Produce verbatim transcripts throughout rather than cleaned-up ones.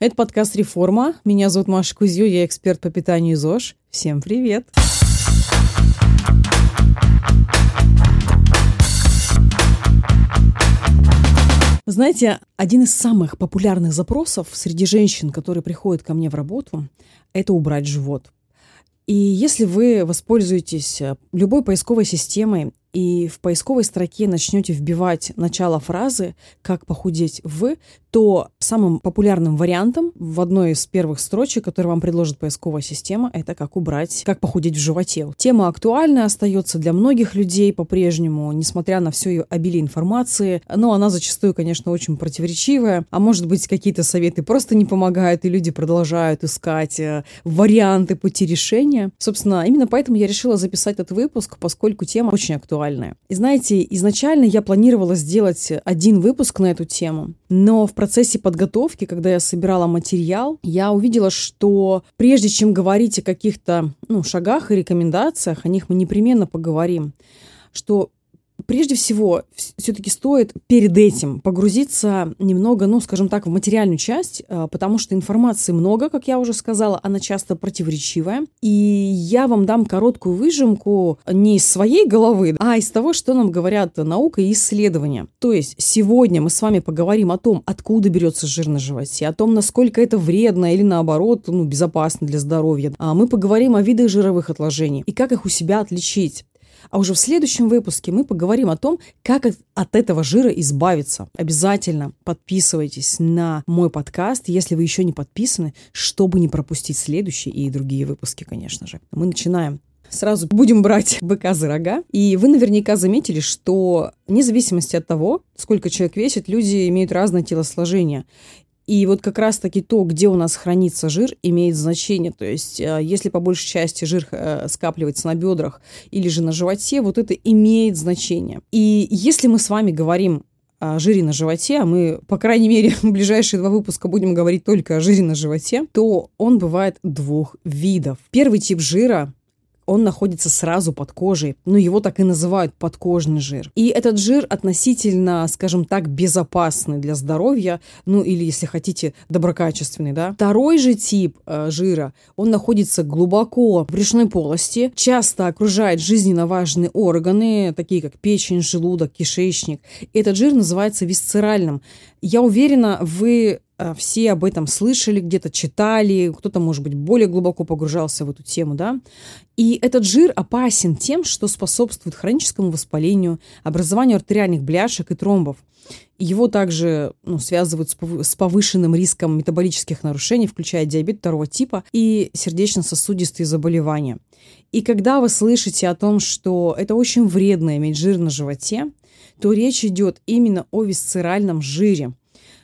Это подкаст «Реформа». Меня зовут Маша Кузьё, я эксперт по питанию ЗОЖ. Всем привет! Знаете, один из самых популярных запросов среди женщин, которые приходят ко мне в работу, это убрать живот. И если вы воспользуетесь любой поисковой системой и в поисковой строке начнете вбивать начало фразы «как похудеть в», то самым популярным вариантом в одной из первых строчек, которые вам предложит поисковая система, это «как убрать, как похудеть в животе». Тема актуальна, остается для многих людей по-прежнему, несмотря на все ее обилие информации, но она зачастую, конечно, очень противоречивая, а может быть, какие-то советы просто не помогают, и люди продолжают искать варианты пути решения. Собственно, именно поэтому я решила записать этот выпуск, поскольку тема очень актуальна. И знаете, изначально я планировала сделать один выпуск на эту тему, но в процессе подготовки, когда я собирала материал, я увидела, что прежде чем говорить о каких-то ну, шагах и рекомендациях, о них мы непременно поговорим, что прежде всего, все-таки стоит перед этим погрузиться немного, ну, скажем так, в материальную часть, потому что информации много, как я уже сказала, она часто противоречивая. И я вам дам короткую выжимку не из своей головы, а из того, что нам говорят наука и исследования. То есть сегодня мы с вами поговорим о том, откуда берется жир на животе, о том, насколько это вредно или, наоборот, ну, безопасно для здоровья. А мы поговорим о видах жировых отложений и как их у себя отличить. А уже в следующем выпуске мы поговорим о том, как от этого жира избавиться. Обязательно подписывайтесь на мой подкаст, если вы еще не подписаны, чтобы не пропустить следующие и другие выпуски, конечно же. Мы начинаем. Сразу будем брать быка за рога. И вы наверняка заметили, что вне зависимости от того, сколько человек весит, люди имеют разное телосложение. И вот как раз-таки то, где у нас хранится жир, имеет значение. То есть, если по большей части жир скапливается на бедрах или же на животе, вот это имеет значение. И если мы с вами говорим о жире на животе, а мы, по крайней мере, в ближайшие два выпуска будем говорить только о жире на животе, то он бывает двух видов. Первый тип жира – он находится сразу под кожей, но его так и называют подкожный жир. И этот жир относительно, скажем так, безопасный для здоровья, ну или, если хотите, доброкачественный, да. Второй же тип э, жира, он находится глубоко в брюшной полости, часто окружает жизненно важные органы, такие как печень, желудок, кишечник. И этот жир называется висцеральным. Я уверена, вы все об этом слышали, где-то читали, кто-то, может быть, более глубоко погружался в эту тему, да. И этот жир опасен тем, что способствует хроническому воспалению, образованию артериальных бляшек и тромбов. Его также ну, связывают с повышенным риском метаболических нарушений, включая диабет второго типа и сердечно-сосудистые заболевания. И когда вы слышите о том, что это очень вредно иметь жир на животе, то речь идет именно о висцеральном жире.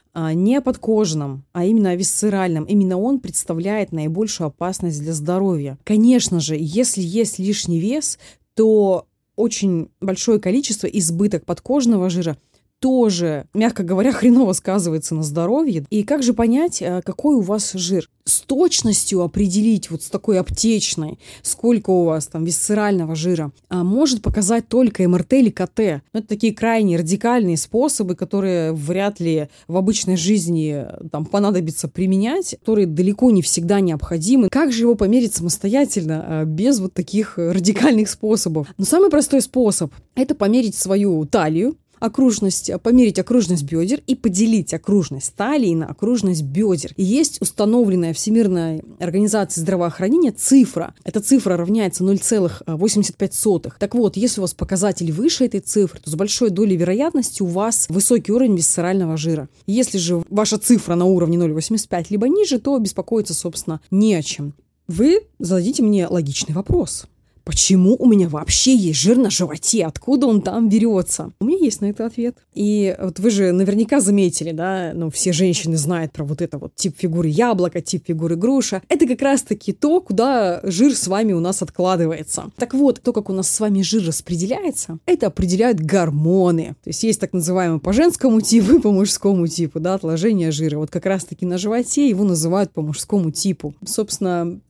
Не о подкожном, а именно о висцеральном. Именно он представляет наибольшую опасность для здоровья. Конечно же, если есть лишний вес, то очень большое количество, избыток подкожного жира тоже, мягко говоря, хреново сказывается на здоровье. И как же понять, какой у вас жир? С точностью определить, вот с такой аптечной, сколько у вас там висцерального жира, может показать только эм эр тэ или ка тэ. Но это такие крайне радикальные способы, которые вряд ли в обычной жизни там, понадобится применять, которые далеко не всегда необходимы. Как же его померить самостоятельно, без вот таких радикальных способов? Но самый простой способ – это померить свою талию, окружность, померить окружность бедер и поделить окружность талии на окружность бедер. И есть установленная Всемирной организацией здравоохранения цифра. Эта цифра равняется ноль целых восемьдесят пять сотых. Так вот, если у вас показатель выше этой цифры, то с большой долей вероятности у вас высокий уровень висцерального жира. Если же ваша цифра на уровне ноль целых восемьдесят пять либо ниже, то беспокоиться, собственно, не о чем. Вы зададите мне логичный вопрос. Почему у меня вообще есть жир на животе? Откуда он там берется? У меня есть на это ответ. И вот вы же наверняка заметили, да, ну, все женщины знают про вот это вот тип фигуры яблоко, тип фигуры груша. Это как раз-таки то, куда жир с вами у нас откладывается. Так вот, то, как у нас с вами жир распределяется, это определяют гормоны. То есть есть так называемый по женскому типу и по мужскому типу, да, отложение жира. Вот как раз-таки на животе его называют по мужскому типу. Собственно,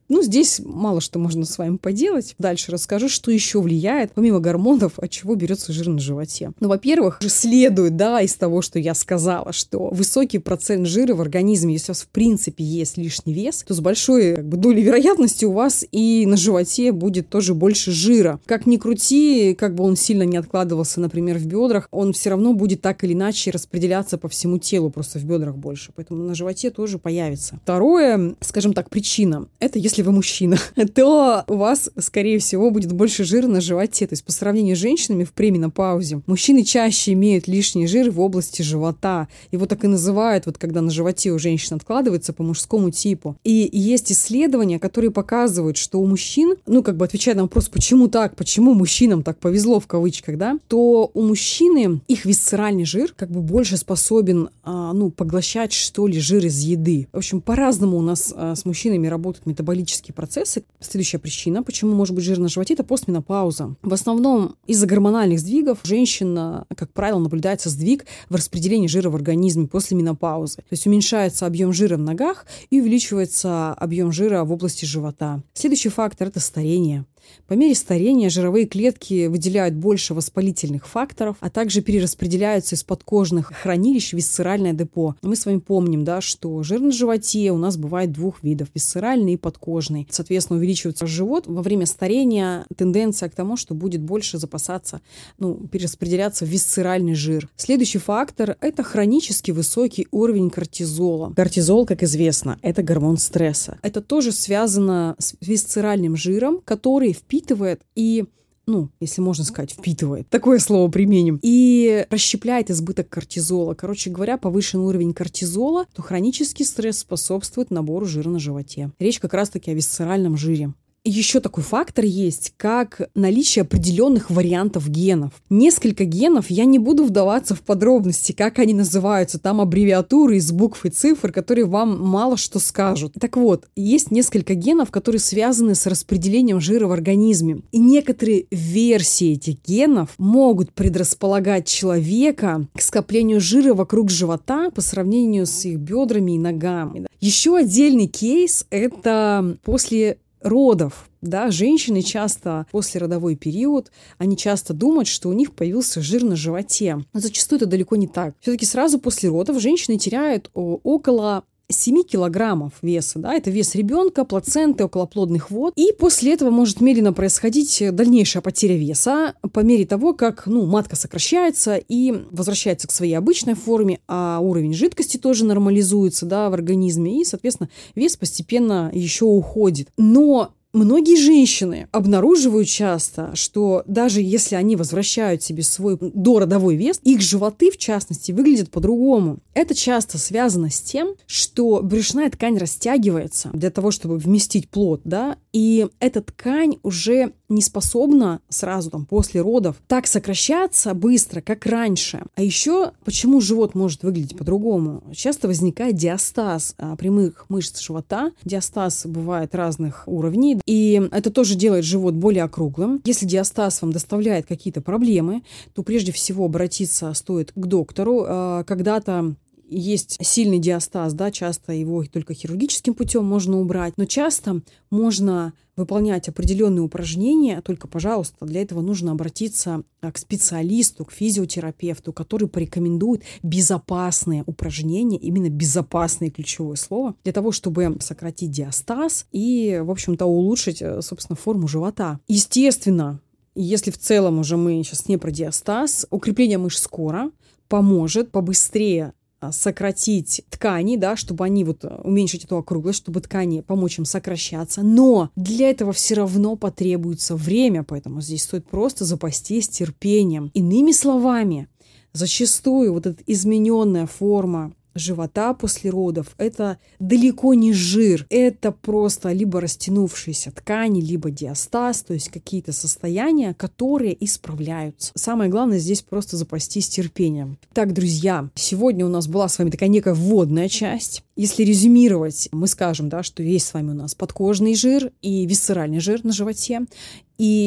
Ну, здесь мало что можно с вами поделать. Дальше расскажу, что еще влияет, помимо гормонов, от чего берется жир на животе. Ну, во-первых, же следует, да, из того, что я сказала, что высокий процент жира в организме, если у вас в принципе есть лишний вес, то с большой как бы, долей вероятности у вас и на животе будет тоже больше жира. Как ни крути, как бы он сильно не откладывался, например, в бедрах, он все равно будет так или иначе распределяться по всему телу, просто в бедрах больше. Поэтому на животе тоже появится. Второе, скажем так, причина. Это если вы мужчина, то у вас, скорее всего, будет больше жира на животе. То есть по сравнению с женщинами в пременопаузе мужчины чаще имеют лишний жир в области живота. Его так и называют, вот когда на животе у женщин откладывается по мужскому типу. И есть исследования, которые показывают, что у мужчин, ну, как бы отвечая на вопрос, почему так, почему мужчинам так повезло в кавычках, да, то у мужчины их висцеральный жир как бы больше способен, а, ну, поглощать, что ли, жир из еды. В общем, по-разному у нас а, с мужчинами работают метаболические процессы. Следующая причина, почему может быть жир на животе, это постменопауза. В основном из-за гормональных сдвигов женщина, как правило, наблюдается сдвиг в распределении жира в организме после менопаузы. То есть уменьшается объем жира в ногах и увеличивается объем жира в области живота. Следующий фактор – это старение. По мере старения жировые клетки выделяют больше воспалительных факторов, а также перераспределяются из подкожных хранилищ в висцеральное депо. Мы с вами помним, да, что жир на животе у нас бывает двух видов – висцеральный и подкожный. Соответственно, увеличивается живот. Во время старения тенденция к тому, что будет больше запасаться, ну, перераспределяться в висцеральный жир. Следующий фактор – это хронически высокий уровень кортизола. Кортизол, как известно, это гормон стресса. Это тоже связано с висцеральным жиром, который впитывает и, ну, если можно сказать, впитывает, такое слово применим, и расщепляет избыток кортизола. Короче говоря, повышенный уровень кортизола, то хронический стресс способствует набору жира на животе. Речь как раз-таки о висцеральном жире. Еще такой фактор есть, как наличие определенных вариантов генов. Несколько генов, я не буду вдаваться в подробности, как они называются, там аббревиатуры из букв и цифр, которые вам мало что скажут. Так вот, есть несколько генов, которые связаны с распределением жира в организме. И некоторые версии этих генов могут предрасполагать человека к скоплению жира вокруг живота по сравнению с их бедрами и ногами. Еще отдельный кейс – это после родов. Да, женщины часто после родовой период, они часто думают, что у них появился жир на животе. Но зачастую это далеко не так. Все-таки сразу после родов женщины теряют около семь килограммов веса, да, это вес ребенка, плаценты, околоплодных вод. И после этого может медленно происходить дальнейшая потеря веса по мере того, как, ну, матка сокращается и возвращается к своей обычной форме, а уровень жидкости тоже нормализуется, да, в организме, и, соответственно, вес постепенно еще уходит. Но многие женщины обнаруживают часто, что даже если они возвращают себе свой дородовой вес, их животы, в частности, выглядят по-другому. Это часто связано с тем, что брюшная ткань растягивается для того, чтобы вместить плод, да, и эта ткань уже не способна сразу там после родов так сокращаться быстро, как раньше. А еще почему живот может выглядеть по-другому? Часто возникает диастаз а, прямых мышц живота. Диастаз бывает разных уровней, и это тоже делает живот более округлым. Если диастаз вам доставляет какие-то проблемы, то прежде всего обратиться стоит к доктору. А, когда-то есть сильный диастаз, да, часто его только хирургическим путем можно убрать, но часто можно выполнять определенные упражнения, только, пожалуйста, для этого нужно обратиться к специалисту, к физиотерапевту, который порекомендует безопасные упражнения, именно безопасное ключевое слово, для того, чтобы сократить диастаз и, в общем-то, улучшить, собственно, форму живота. Естественно, если в целом уже мы сейчас не про диастаз, укрепление мышц кора поможет побыстрее сократить ткани, да, чтобы они вот уменьшить эту округлость, чтобы ткани помочь им сокращаться. Но для этого все равно потребуется время, поэтому здесь стоит просто запастись терпением. Иными словами, зачастую вот эта измененная форма живота после родов – это далеко не жир, это просто либо растянувшиеся ткани, либо диастаз, то есть какие-то состояния, которые исправляются. Самое главное здесь просто запастись терпением. Так, друзья, сегодня у нас была с вами такая некая вводная часть. Если резюмировать, мы скажем, да, что есть с вами у нас подкожный жир и висцеральный жир на животе. И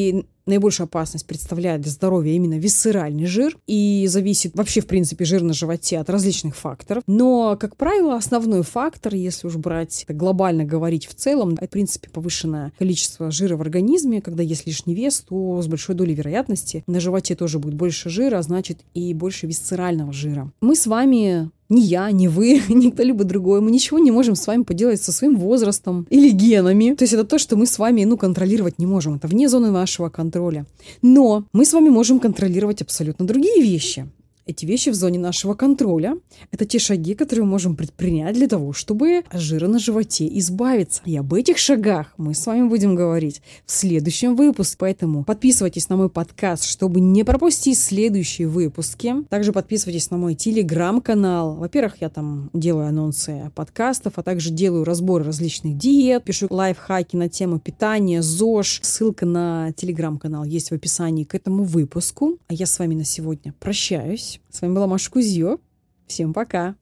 наибольшую опасность представляет для здоровья именно висцеральный жир, и зависит вообще, в принципе, жир на животе от различных факторов. Но, как правило, основной фактор, если уж брать, так глобально говорить в целом, это, в принципе, повышенное количество жира в организме. Когда есть лишний вес, то с большой долей вероятности на животе тоже будет больше жира, а значит и больше висцерального жира. Мы с вами... Ни я, ни вы, ни кто-либо другой. Мы ничего не можем с вами поделать со своим возрастом или генами. То есть это то, что мы с вами, ну, контролировать не можем. Это вне зоны нашего контроля. Но мы с вами можем контролировать абсолютно другие вещи. Эти вещи в зоне нашего контроля. Это те шаги, которые мы можем предпринять для того, чтобы от жира на животе избавиться. И об этих шагах мы с вами будем говорить в следующем выпуске. Поэтому подписывайтесь на мой подкаст, чтобы не пропустить следующие выпуски. Также подписывайтесь на мой телеграм-канал. Во-первых, я там делаю анонсы подкастов, а также делаю разборы различных диет, пишу лайфхаки на тему питания, ЗОЖ. Ссылка на телеграм-канал есть в описании к этому выпуску. А я с вами на сегодня прощаюсь. С вами была Маша Кузьё. Всем пока!